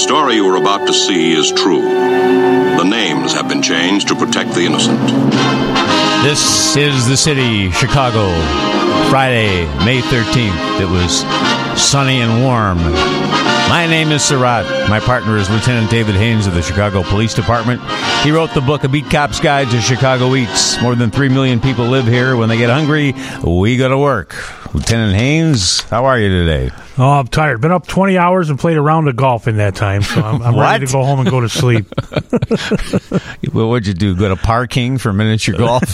story you are about to see is true. The names have been changed to protect the innocent. This is the city, Chicago, Friday, May 13th. It was sunny and warm. My name is Surratt. My partner is Lieutenant David Haynes of the Chicago Police Department. He wrote the book, A Beat Cop's Guide to Chicago Eats. More than 3 million people live here. When they get hungry, we go to work. Lieutenant Haynes, how are you today? Oh, I'm tired. Been up 20 hours and played a round of golf in that time, so I'm ready to go home and go to sleep. Well, what'd you do? Go to Parking for miniature golf?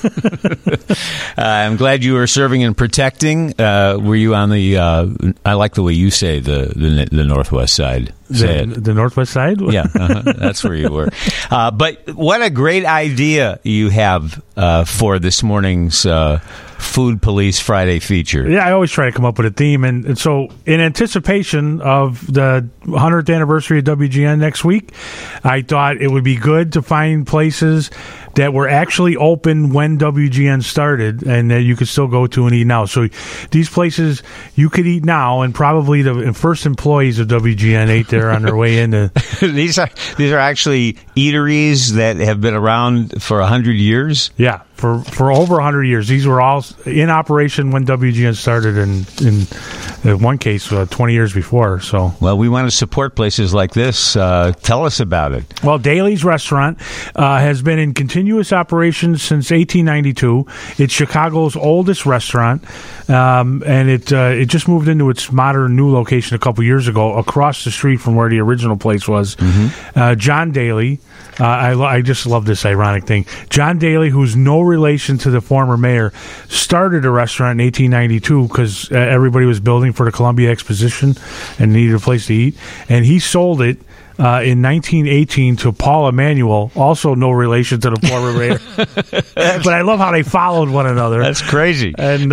I'm glad you were serving and protecting. Were you on the? I like the way you say the Northwest side. The Northwest side? Yeah, that's where you were. But what a great idea you have for this morning's Food Police Friday feature. Yeah, I always try to come up with a theme. And so in anticipation of the 100th anniversary of WGN next week, I thought it would be good to find places that were actually open when WGN started and that you could still go to and eat now. So these places you could eat now, and probably the first employees of WGN ate there on their way into. These are actually eateries that have been around for 100 years? Yeah, for over 100 years. These were all in operation when WGN started, in one case 20 years before. So, well, we want to support places like this. Tell us about it. Well, Daly's Restaurant has been in continuous operation since 1892. It's Chicago's oldest restaurant, and it just moved into its modern new location a couple years ago, across the street from where the original place was. Mm-hmm. John Daly. I just love this ironic thing. John Daly, who's no relation to the former mayor, started a restaurant in 1892 because everybody was building for the Columbia Exposition and needed a place to eat. And he sold it in 1918 to Paul Emanuel, also no relation to the former mayor. But I love how they followed one another. That's crazy. And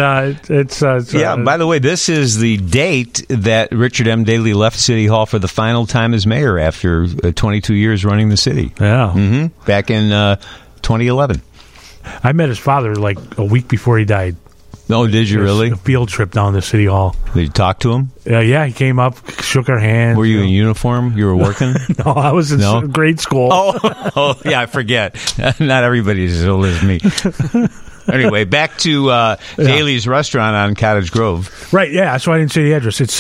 by the way, this is the date that Richard M. Daley left City Hall for the final time as mayor after 22 years running the city. Yeah. Mm-hmm. Back in 2011. I met his father like a week before he died. Oh, did you really? A field trip down to City Hall. Did you talk to him? Yeah, he came up, shook our hand. Were you in uniform? You were working? No, I was in grade school. Oh, yeah, I forget. Not everybody's as old as me. Anyway, back to Daly's Restaurant on Cottage Grove. Right, yeah, so I didn't say the address. It's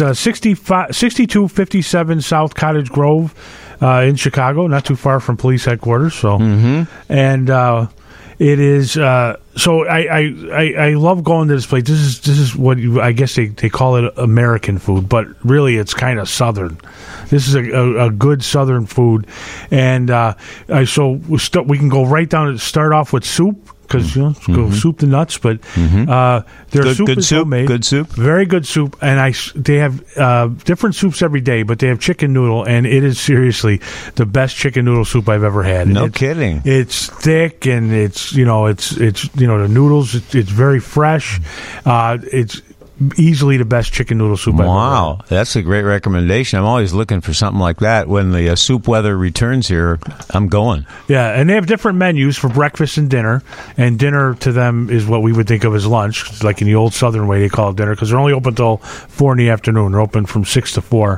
6257 South Cottage Grove in Chicago, not too far from police headquarters. So, and it is. So I love going to this place. This is what I guess they call it American food, but really it's kind of Southern. This is a good Southern food, and so we can go right down and start off with soup. Because go soup to nuts, but their soup is homemade. Good soup, very good soup, and they have different soups every day. But they have chicken noodle, and it is seriously the best chicken noodle soup I've ever had. No kidding. It's thick, and it's the noodles. It's very fresh. It's easily the best chicken noodle soup I've ever had. Wow, that's a great recommendation. I'm always looking for something like that. When the soup weather returns here, I'm going. Yeah, and they have different menus for breakfast and dinner. And dinner to them is what we would think of as lunch. Like in the old Southern way, they call it dinner because they're only open till 4 in the afternoon. They're open from 6 to 4.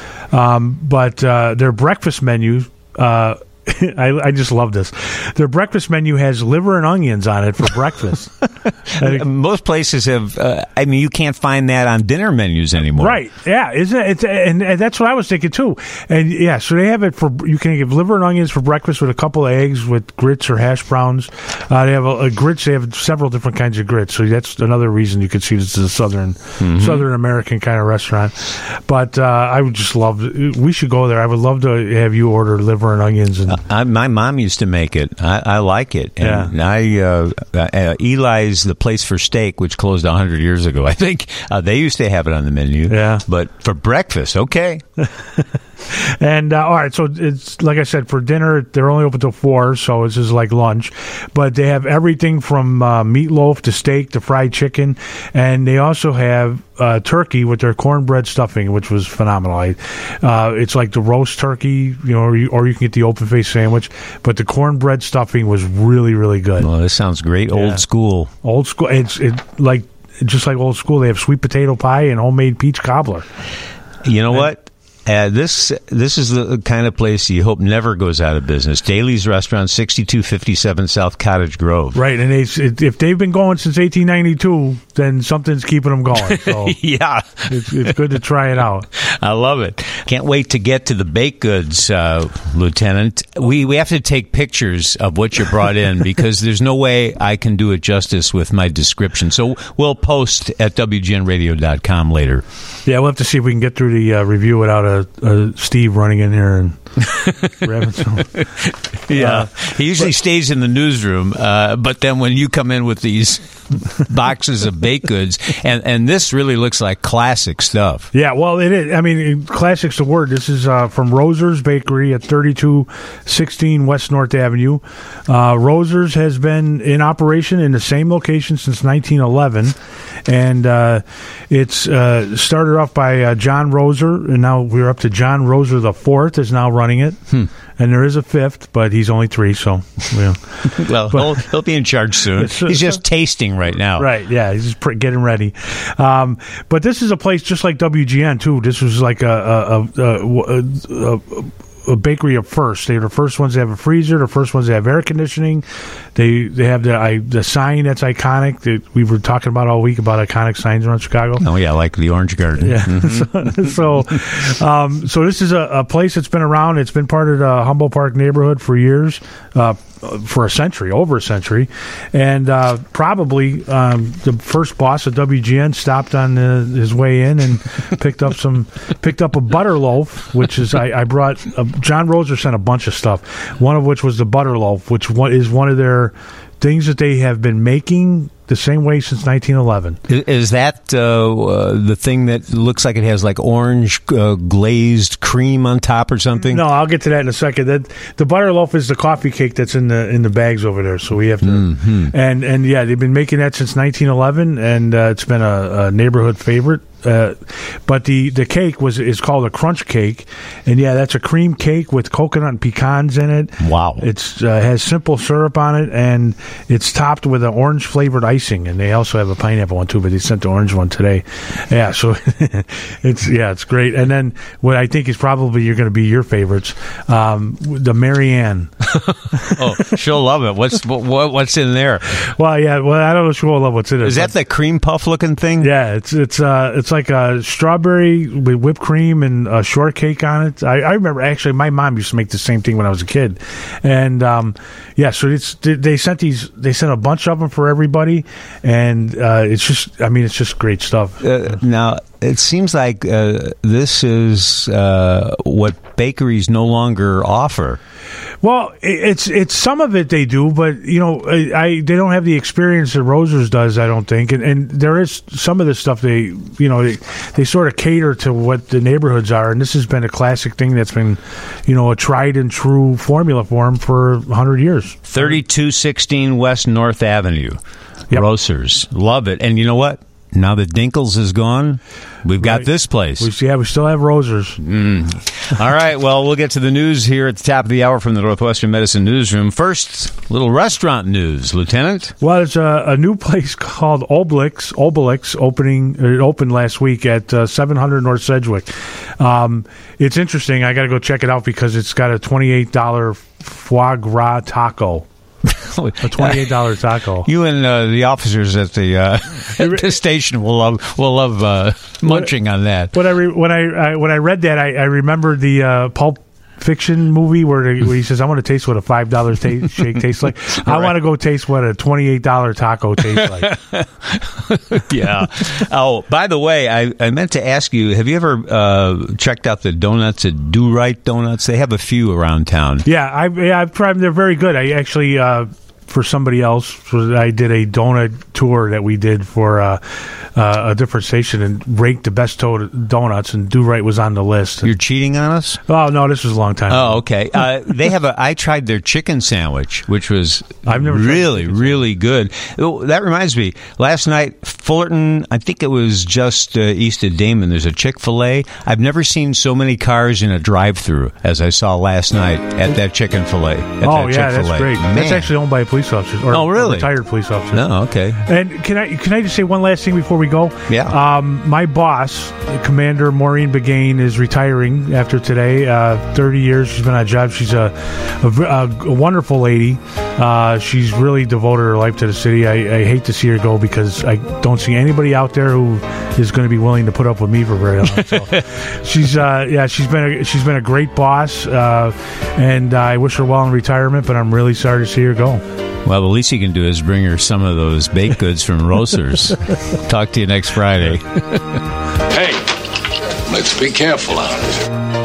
But their breakfast menu... I just love this. Their breakfast menu has liver and onions on it for breakfast. Most places have. You can't find that on dinner menus anymore. Right? Yeah, isn't it? And that's what I was thinking too. And yeah, so they have it for. You can give liver and onions for breakfast with a couple of eggs with grits or hash browns. They have a grits. They have several different kinds of grits. So that's another reason you could see this is a Southern American kind of restaurant. But I would just love. We should go there. I would love to have you order liver and onions and. My mom used to make it. I like it. And Eli's, the place for steak, which closed 100 years ago, I think, they used to have it on the menu. Yeah. But for breakfast, okay. And all right, so it's like I said, for dinner they're only open till 4, so it's just like lunch. But they have everything from meatloaf to steak to fried chicken, and they also have turkey with their cornbread stuffing, which was phenomenal. It's like the roast turkey, or you can get the open faced sandwich. But the cornbread stuffing was really, really good. Well, this sounds great. Yeah. Old school. Old school. It's just like old school. They have sweet potato pie and homemade peach cobbler. You know what? This is the kind of place you hope never goes out of business. Daly's Restaurant, 6257 South Cottage Grove. Right, and if they've been going since 1892, then something's keeping them going. So yeah. It's good to try it out. I love it. Can't wait to get to the baked goods, Lieutenant. We have to take pictures of what you brought in because there's no way I can do it justice with my description. So we'll post at WGNradio.com later. Yeah, we'll have to see if we can get through the review without Steve running in here and grabbing some. Yeah, he usually stays in the newsroom, but then when you come in with these boxes of baked goods, and this really looks like classic stuff. Yeah, well, it is. I mean, classic's the word. This is from Roser's Bakery at 3216 West North Avenue. Roser's has been in operation in the same location since 1911, and it's started off by John Roser, and now we're up to John Roser the Fourth is now running it. And there is a fifth, but he's only 3, so... Yeah. Well, he'll be in charge soon. He's just tasting right now. Right, yeah, he's just getting ready. But this is a place just like WGN, too. This was like a bakery of first. They're the first ones that have a freezer, the first ones that have air conditioning. They have the sign that's iconic that we were talking about all week about iconic signs around Chicago. Oh yeah, like the Orange Garden. Yeah. Mm-hmm. So this is a place that's been around. It's been part of the Humboldt Park neighborhood for years, for a century, over a century, and probably the first boss of WGN stopped on his way in and picked up a butter loaf, which is I brought. John Roser sent a bunch of stuff, one of which was the butter loaf, which is one of their things that they have been making the same way since 1911. Is that the thing that looks like it has like orange glazed cream on top or something? No, I'll get to that in a second. The butter loaf is the coffee cake that's in the bags over there. So we have to, and yeah, they've been making that since 1911, and it's been a neighborhood favorite. But the cake is called a crunch cake, and yeah, that's a cream cake with coconut and pecans in it. Wow! It's has simple syrup on it, and it's topped with an orange flavored icing, and they also have a pineapple one too. But they sent the orange one today. Yeah, so it's great. And then what I think is probably you're going to be your favorites, the Marianne. Oh, she'll love it. What's in there? Well, yeah. Well, I don't know if she'll love what's in it. Is that the cream puff looking thing? Yeah, it's like a strawberry with whipped cream and a shortcake on it. I remember actually my mom used to make the same thing when I was a kid, and yeah. So they sent a bunch of them for everybody, and it's just great stuff. Now it seems like this is what bakeries no longer offer. Well, it's some of it they do, but they don't have the experience that Roser's does, I don't think, and there is some of this stuff they sort of cater to what the neighborhoods are, and this has been a classic thing that's been a tried and true formula for them for 100 years. 3216 West North Avenue, yep. Roser's, love it, and you know what? Now that Dinkles is gone, we've got this place. We still have Roser's. All right, well, we'll get to the news here at the top of the hour from the Northwestern Medicine Newsroom. First, little restaurant news, Lieutenant. Well, it's a new place called Obelix opening. It opened last week at 700 North Sedgwick. It's interesting. I got to go check it out because it's got a $28 foie gras taco. A $28 taco. You and the officers at the station will love munching on that. When I read that, I remembered the Pulp Fiction movie where he says, "I want to taste what a $5 shake tastes like." Right. I want to go taste what a $28 taco tastes like. Yeah. Oh, by the way, I meant to ask you: have you ever checked out the donuts at Do Right Donuts? They have a few around town. Yeah, I've tried them. They're very good. I actually. For somebody else, I did a donut tour that we did for a different station and ranked the best donuts, and Do Right was on the list. You're cheating on us? Oh, no, this was a long time ago. Oh, okay. They have I tried their chicken sandwich, which was I've never really good. Oh, that reminds me, last night, Fullerton, I think it was just east of Damon, there's a Chick-fil-A. I've never seen so many cars in a drive-thru as I saw last night at that Chick-fil-A. Oh, yeah, that's great. Man. That's actually owned by a police police officers. Oh, really? Retired police officers. No, okay. And can I just say one last thing before we go? Yeah. My boss, Commander Maureen Begain, is retiring after today. 30 years she's been on a job. She's a wonderful lady. She's really devoted her life to the city. I hate to see her go because I don't see anybody out there who is going to be willing to put up with me for very long. So she's been a great boss, and I wish her well in retirement. But I'm really sorry to see her go. Well, the least you can do is bring her some of those baked goods from Roasters. Talk to you next Friday. Hey, let's be careful out.